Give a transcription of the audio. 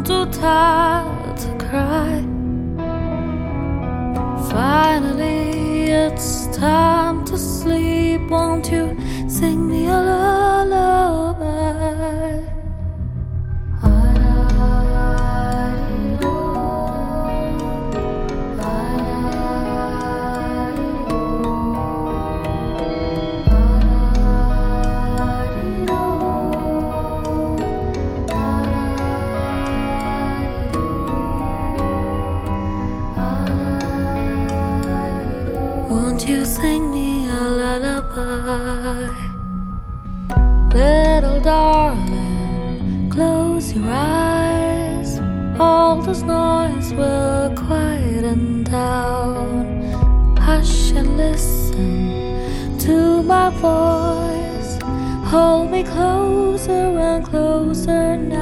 too tired to cry. Finally, it's time to sleep. Won't you sing me a lullaby? Won't you sing me a lullaby? Little darling, close your eyes. All this noise will quieten down. Hush and listen to my voice. Hold me closer and closer now.